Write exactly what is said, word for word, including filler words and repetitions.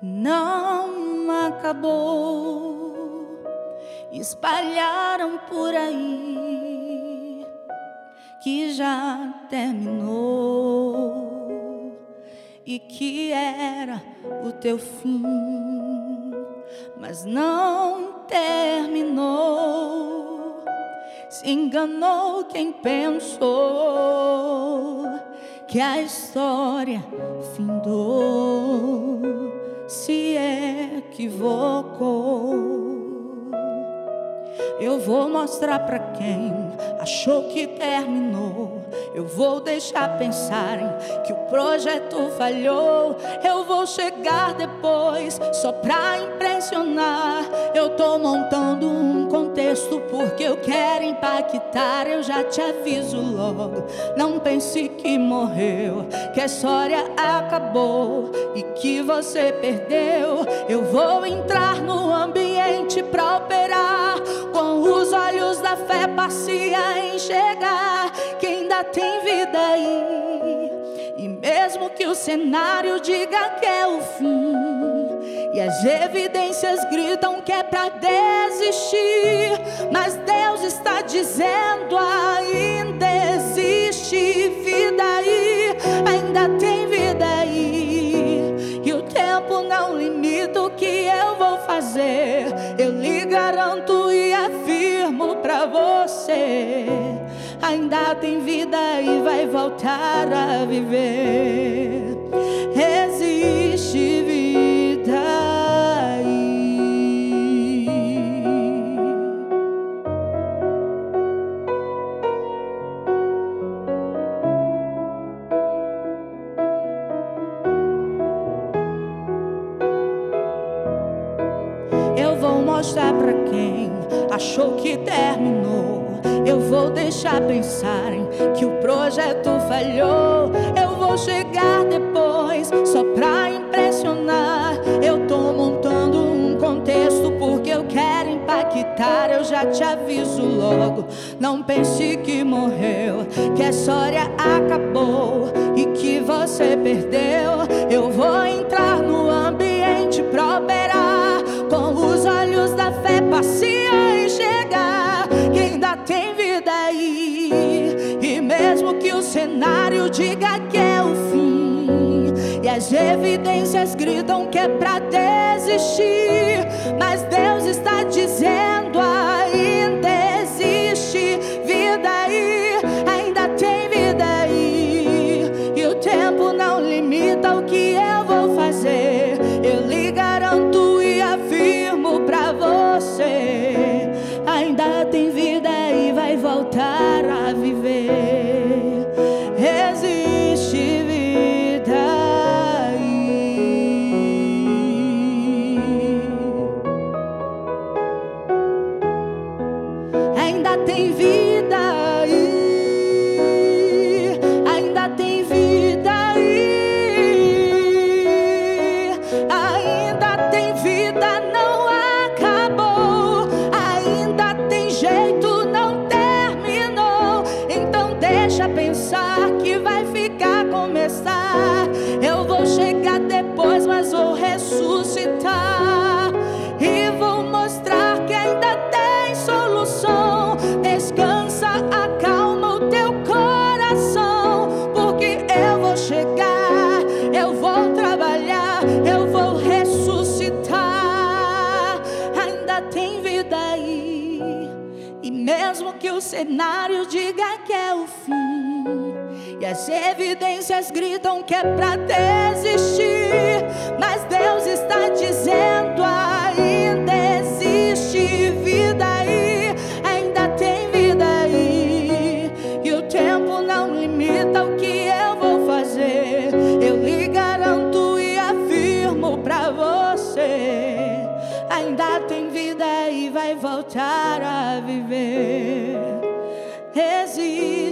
não acabou. Espalharam por aí que já terminou e que era o teu fim, mas não terminou. Se enganou quem pensou que a história findou, se equivocou. Eu vou mostrar pra quem achou que terminou. Eu vou deixar pensarem que o projeto falhou. Eu vou chegar depois só pra impressionar. Eu tô montando um contexto porque eu quero impactar. Eu já te aviso logo, não pense que morreu, que a história acabou e que você perdeu. Eu vou entrar no ambiente pra operar, com os olhos da fé passei a enxergar que ainda tem vida aí. E mesmo que o cenário diga que é o fim e as evidências gritam que é pra desistir, mas Deus está dizendo: ainda existe vida aí, ainda tem vida aí. E o tempo não limita o que eu vou fazer. Eu lhe garanto e afirmo pra você, ainda tem vida e vai voltar a viver. Existe vida aí. Eu vou mostrar pra quem achou que terminou. Eu vou deixar pensarem que o projeto falhou. Eu vou chegar depois só pra impressionar. Eu tô montando um contexto porque eu quero impactar. Eu já te aviso logo, não pense que morreu, que a história acabou e que você perdeu. Eu vou entrar no ambiente pra operar, com os olhos da fé passei a enxergar que ainda tem vida aí. E mesmo que o cenário diga que é o fim e as evidências gritam que é pra desistir, mas Deus está dizendo: ainda existe vida aí, ainda tem vida aí. E o tempo não limita o que eu vou fazer. Eu lhe garanto e afirmo pra você, ainda tem vida e vai voltar a viver. Existe vida aí, ainda tem vida aí, ainda tem vida aí, ainda tem vida, não acabou, ainda tem jeito, não terminou. Então deixa pensar que vai ficar, começar. Eu vou chegar depois, mas vou ressuscitar e vou mostrar que ainda tem solução. Descansa, acalma o teu coração, porque eu vou chegar, eu vou trabalhar, eu vou ressuscitar. Ainda tem vida aí. E mesmo que o cenário diga que é o fim e as evidências gritam que é pra desistir, mas Deus está dizendo: ainda existe vida aí, ainda tem vida aí. E o tempo não limita o que eu vou fazer. Eu lhe garanto e afirmo pra você, ainda tem vida e vai voltar a viver. Existe